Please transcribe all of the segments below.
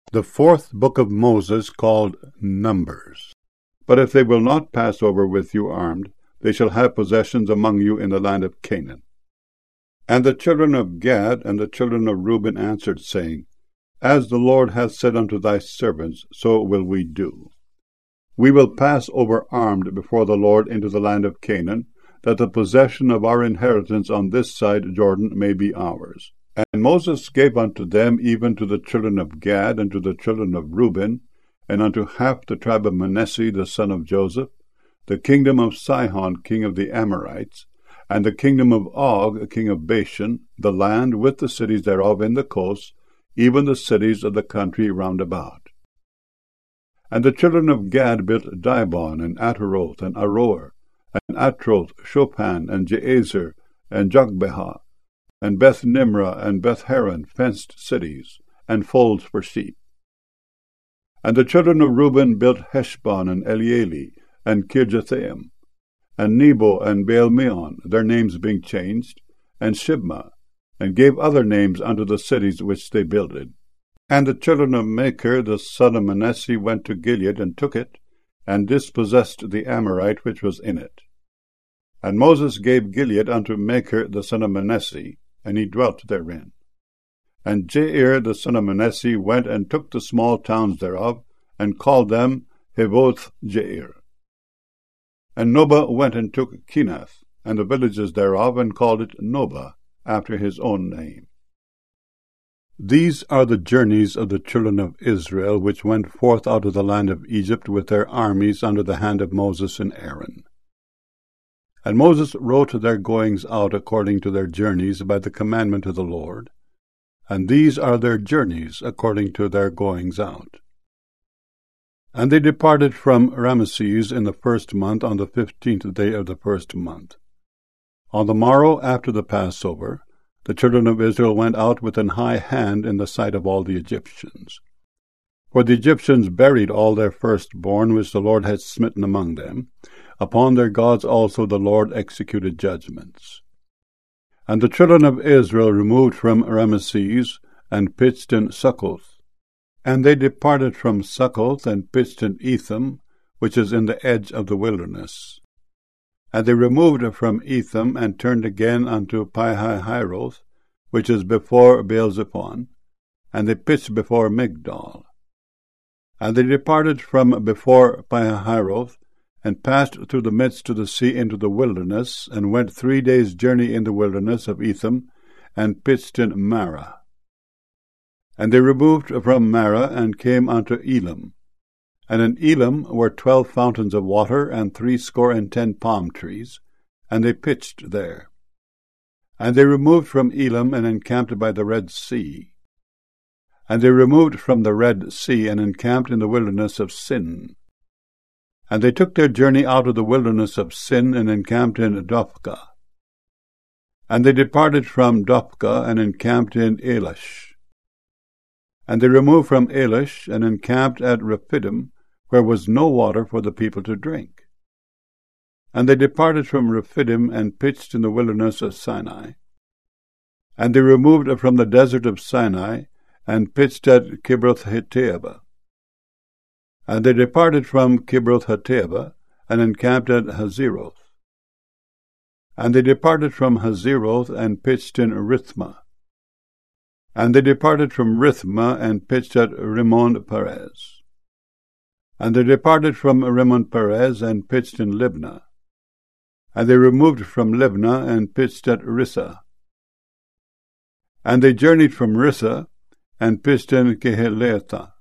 The fourth book of Moses, called Numbers. But if they will not pass over with you armed, they shall have possessions among you in the land of Canaan. And the children of Gad and the children of Reuben answered, saying, As the Lord hath said unto thy servants, so will we do. We will pass over armed before the Lord into the land of Canaan, that the possession of our inheritance on this side Jordan may be ours. And Moses gave unto them, even to the children of Gad, and to the children of Reuben, and unto half the tribe of Manasseh the son of Joseph, the kingdom of Sihon king of the Amorites, and the kingdom of Og king of Bashan, the land with the cities thereof in the coast, even the cities of the country round about. And the children of Gad built Dibon, and Ataroth, and Aroer, and Atroth, Shophan, and Jazer, and Jogbehah, and Beth Nimrah, and Beth Haran, fenced cities, and folds for sheep. And the children of Reuben built Heshbon, and Elealeh, and Kirjathaim, and Nebo, and Baal-meon, their names being changed, and Shibmah, and gave other names unto the cities which they builded. And the children of Machir the son of Manasseh went to Gilead, and took it, and dispossessed the Amorite which was in it. And Moses gave Gilead unto Machir the son of Manasseh, and he dwelt therein. And Jair the son of Manasseh went and took the small towns thereof, and called them Havoth Jair. And Nobah went and took Kenath, and the villages thereof, and called it Nobah, after his own name. These are the journeys of the children of Israel, which went forth out of the land of Egypt with their armies under the hand of Moses and Aaron. And Moses wrote their goings out according to their journeys by the commandment of the Lord. And these are their journeys according to their goings out. And they departed from Ramesses in the 1st month, on the 15th day of the 1st month. On the morrow after the Passover, the children of Israel went out with an high hand in the sight of all the Egyptians. For the Egyptians buried all their firstborn which the Lord had smitten among them. Upon their gods also the Lord executed judgments. And the children of Israel removed from Ramesses, and pitched in Succoth. And they departed from Succoth, and pitched in Etham, which is in the edge of the wilderness. And they removed from Etham, and turned again unto Pihahiroth, which is before Baal-zephon, and they pitched before Migdol. And they departed from before Pihahiroth, and passed through the midst of the sea into the wilderness, and went 3 days' journey in the wilderness of Etham, and pitched in Marah. And they removed from Marah, and came unto Elim. And in Elim were 12 fountains of water, and 70 palm trees, and they pitched there. And they removed from Elim, and encamped by the Red Sea. And they removed from the Red Sea, and encamped in the wilderness of Sin. And they took their journey out of the wilderness of Sin, and encamped in Dophkah. And they departed from Dophkah, and encamped in Elish. And they removed from Elish, and encamped at Rephidim, where was no water for the people to drink. And they departed from Rephidim, and pitched in the wilderness of Sinai. And they removed from the desert of Sinai, and pitched at Kibroth-Hattaavah. And they departed from Kibroth-Hattaavah, and encamped at Hazeroth. And they departed from Hazeroth, and pitched in Rithmah. And they departed from Rithmah, and pitched at Rimmon-Perez. And they departed from Rimmon-Perez, and pitched in Libnah. And they removed from Libnah, and pitched at Rissah. And they journeyed from Rissah, and pitched in Kehelathah.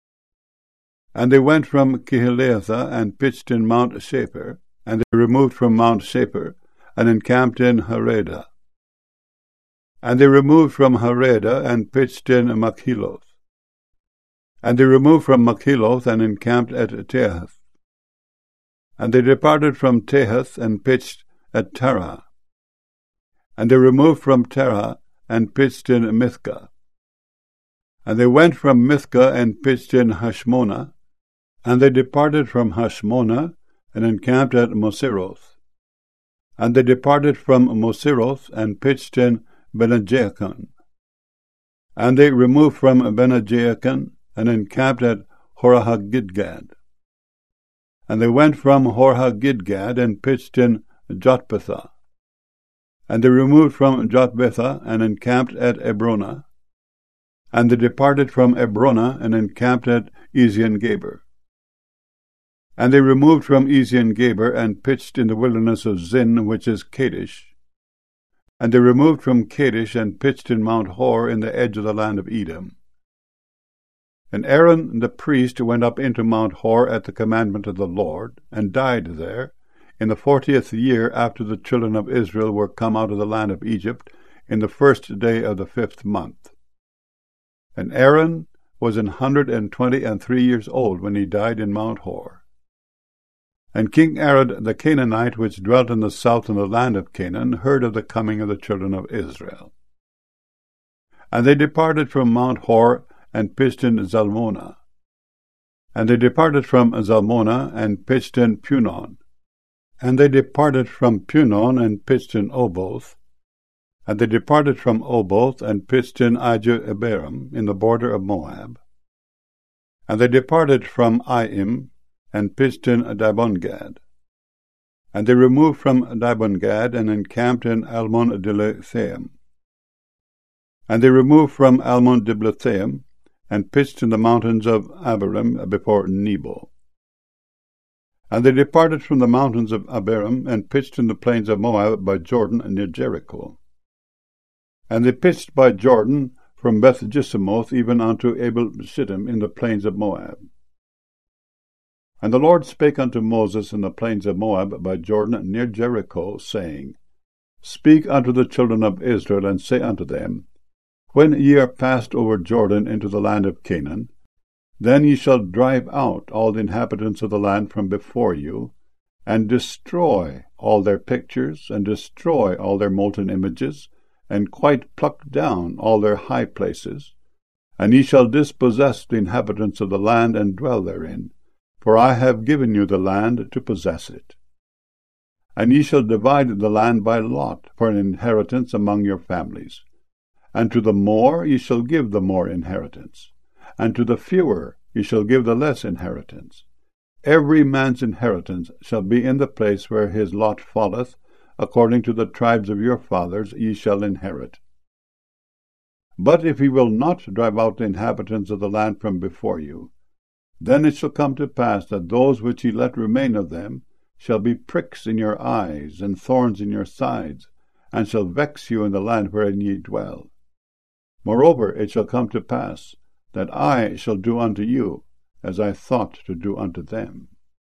And they went from Kehelathah, and pitched in Mount Shapir, and they removed from Mount Shapir, and encamped in Haredah. And they removed from Haredah, and pitched in Makheloth. And they removed from Makheloth, and encamped at Tehath. And they departed from Tehath, and pitched at Terah. And they removed from Terah, and pitched in Mithkah. And they went from Mithkah, and pitched in Hashmonah. And they departed from Hashmonah, and encamped at Moseroth. And they departed from Moseroth, and pitched in Benajakan. And they removed from Benajakan, and encamped at Horahagidgad. And they went from Horahagidgad and pitched in Jotbathah. And they removed from Jotbathah and encamped at Ebrona. And they departed from Ebrona and encamped at Ezion-Geber. And they removed from Ezion-Geber and pitched in the wilderness of Zin, which is Kadesh. And they removed from Kadesh and pitched in Mount Hor in the edge of the land of Edom. And Aaron the priest went up into Mount Hor at the commandment of the Lord, and died there, in the 40th year after the children of Israel were come out of the land of Egypt, in the 1st day of the 5th month. And Aaron was 123 years old when he died in Mount Hor. And King Arad the Canaanite, which dwelt in the south in the land of Canaan, heard of the coming of the children of Israel. And they departed from Mount Hor and pitched in Zalmonah. And they departed from Zalmonah and pitched in Punon. And they departed from Punon and pitched in Oboth. And they departed from Oboth and pitched in Ijah-Eberam, in the border of Moab. And they departed from Aim and pitched in Dibongad. And they removed from Dibongad and encamped in Almon-Diblathaim. And they removed from Almon-Diblathaim and pitched in the mountains of Abarim before Nebo. And they departed from the mountains of Abarim and pitched in the plains of Moab by Jordan near Jericho. And they pitched by Jordan from Beth-Jeshimoth even unto Abel-Shittim in the plains of Moab. And the Lord spake unto Moses in the plains of Moab by Jordan near Jericho, saying, Speak unto the children of Israel, and say unto them, When ye are passed over Jordan into the land of Canaan, then ye shall drive out all the inhabitants of the land from before you, and destroy all their pictures, and destroy all their molten images, and quite pluck down all their high places. And ye shall dispossess the inhabitants of the land, and dwell therein, for I have given you the land to possess it. And ye shall divide the land by lot for an inheritance among your families. And to the more ye shall give the more inheritance, and to the fewer ye shall give the less inheritance. Every man's inheritance shall be in the place where his lot falleth, according to the tribes of your fathers ye shall inherit. But if ye will not drive out the inhabitants of the land from before you, then it shall come to pass that those which ye let remain of them shall be pricks in your eyes, and thorns in your sides, and shall vex you in the land wherein ye dwell. Moreover, it shall come to pass that I shall do unto you as I thought to do unto them.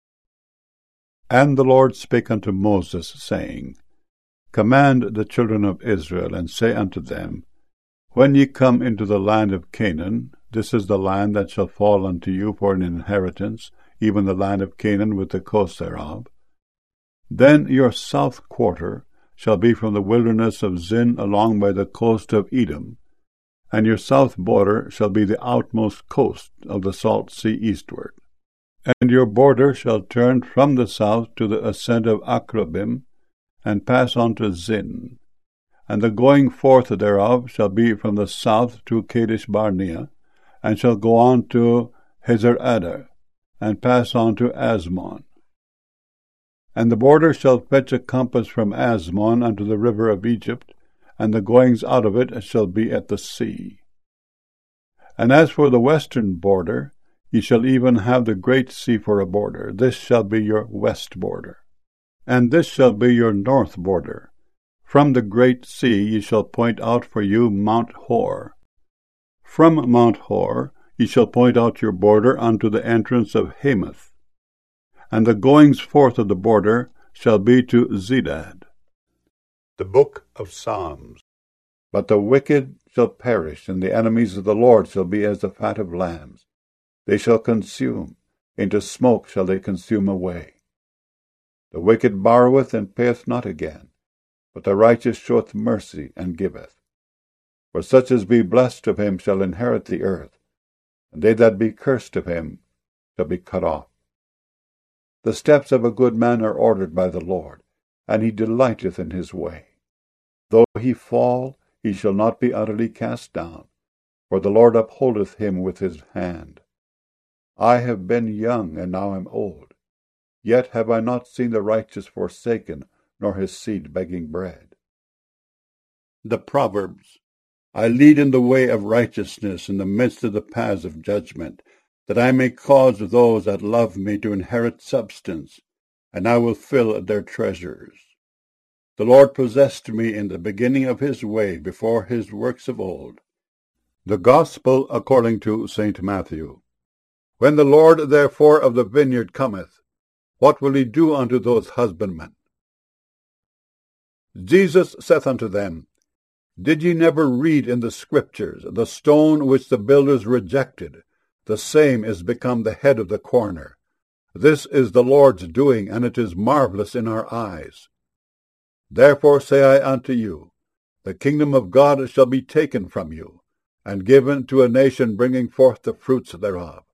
And the Lord spake unto Moses, saying, Command the children of Israel, and say unto them, When ye come into the land of Canaan, this is the land that shall fall unto you for an inheritance, even the land of Canaan with the coast thereof. Then your south quarter shall be from the wilderness of Zin along by the coast of Edom, and your south border shall be the outmost coast of the salt sea eastward. And your border shall turn from the south to the ascent of Akrabim, and pass on to Zin. And the going forth thereof shall be from the south to Kadesh Barnea, and shall go on to Hazer-Adar, and pass on to Asmon. And the border shall fetch a compass from Asmon unto the river of Egypt, and the goings out of it shall be at the sea. And as for the western border, ye shall even have the great sea for a border. This shall be your west border. And this shall be your north border. From the great sea ye shall point out for you Mount Hor. From Mount Hor ye shall point out your border unto the entrance of Hamath. And the goings forth of the border shall be to Zedad. The Book of Psalms. But the wicked shall perish, and the enemies of the Lord shall be as the fat of lambs. They shall consume, into smoke shall they consume away. The wicked borroweth and payeth not again, but the righteous showeth mercy and giveth. For such as be blessed of him shall inherit the earth, and they that be cursed of him shall be cut off. The steps of a good man are ordered by the Lord, and he delighteth in his way. Though he fall, he shall not be utterly cast down, for the Lord upholdeth him with his hand. I have been young, and now am old, yet have I not seen the righteous forsaken, nor his seed begging bread. The Proverbs. I lead in the way of righteousness in the midst of the paths of judgment, that I may cause those that love me to inherit substance, and I will fill their treasures. The Lord possessed me in the beginning of his way, before his works of old. The Gospel according to St. Matthew. When the Lord therefore of the vineyard cometh, what will he do unto those husbandmen? Jesus saith unto them, Did ye never read in the Scriptures, the stone which the builders rejected, the same is become the head of the corner? This is the Lord's doing, and it is marvelous in our eyes. Therefore say I unto you, the kingdom of God shall be taken from you, and given to a nation bringing forth the fruits thereof.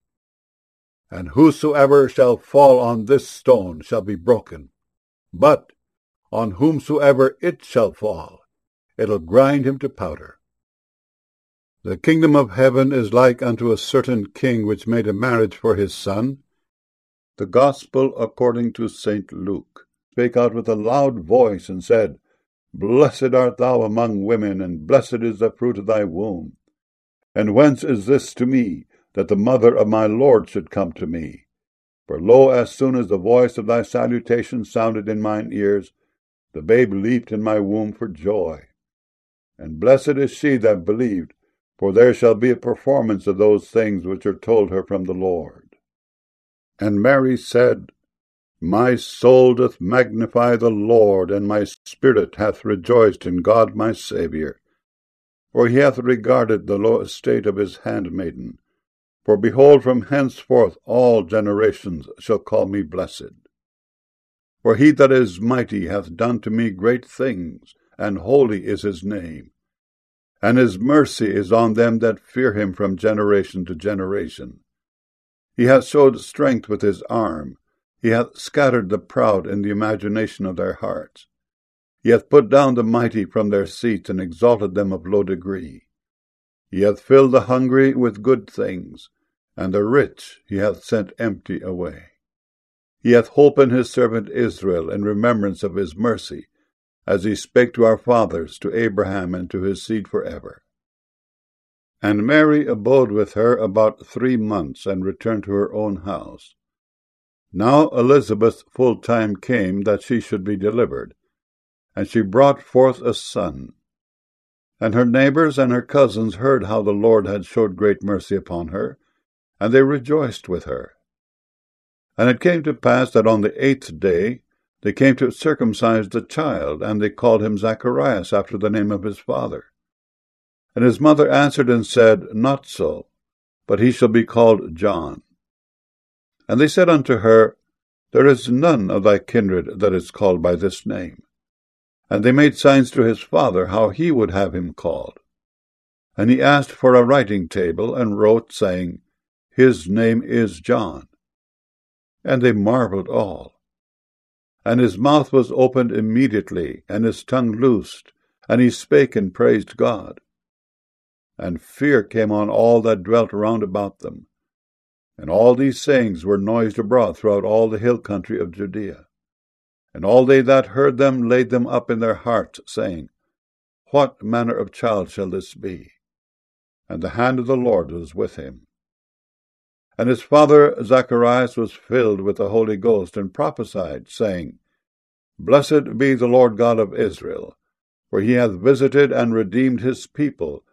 And whosoever shall fall on this stone shall be broken, but on whomsoever it shall fall, it'll grind him to powder. The kingdom of heaven is like unto a certain king which made a marriage for his son. The Gospel according to St. Luke. Spake out with a loud voice, and said, Blessed art thou among women, and blessed is the fruit of thy womb. And whence is this to me, that the mother of my Lord should come to me? For lo, as soon as the voice of thy salutation sounded in mine ears, the babe leaped in my womb for joy. And blessed is she that believed, for there shall be a performance of those things which are told her from the Lord. And Mary said, My soul doth magnify the Lord, and my spirit hath rejoiced in God my Saviour. For he hath regarded the low estate of his handmaiden. For behold, from henceforth all generations shall call me blessed. For he that is mighty hath done to me great things, and holy is his name. And his mercy is on them that fear him from generation to generation. He hath showed strength with his arm. He hath scattered the proud in the imagination of their hearts. He hath put down the mighty from their seats, and exalted them of low degree. He hath filled the hungry with good things, and the rich he hath sent empty away. He hath holpen his servant Israel in remembrance of his mercy, as he spake to our fathers, to Abraham, and to his seed forever. And Mary abode with her about 3 months, and returned to her own house. Now Elizabeth's full time came that she should be delivered, and she brought forth a son. And her neighbors and her cousins heard how the Lord had showed great mercy upon her, and they rejoiced with her. And it came to pass that on the 8th day they came to circumcise the child, and they called him Zacharias, after the name of his father. And his mother answered and said, Not so, but he shall be called John. And they said unto her, There is none of thy kindred that is called by this name. And they made signs to his father how he would have him called. And he asked for a writing table, and wrote, saying, His name is John. And they marveled all. And his mouth was opened immediately, and his tongue loosed, and he spake and praised God. And fear came on all that dwelt round about them. And all these sayings were noised abroad throughout all the hill country of Judea. And all they that heard them laid them up in their hearts, saying, What manner of child shall this be? And the hand of the Lord was with him. And his father Zacharias was filled with the Holy Ghost, and prophesied, saying, Blessed be the Lord God of Israel, for he hath visited and redeemed his people,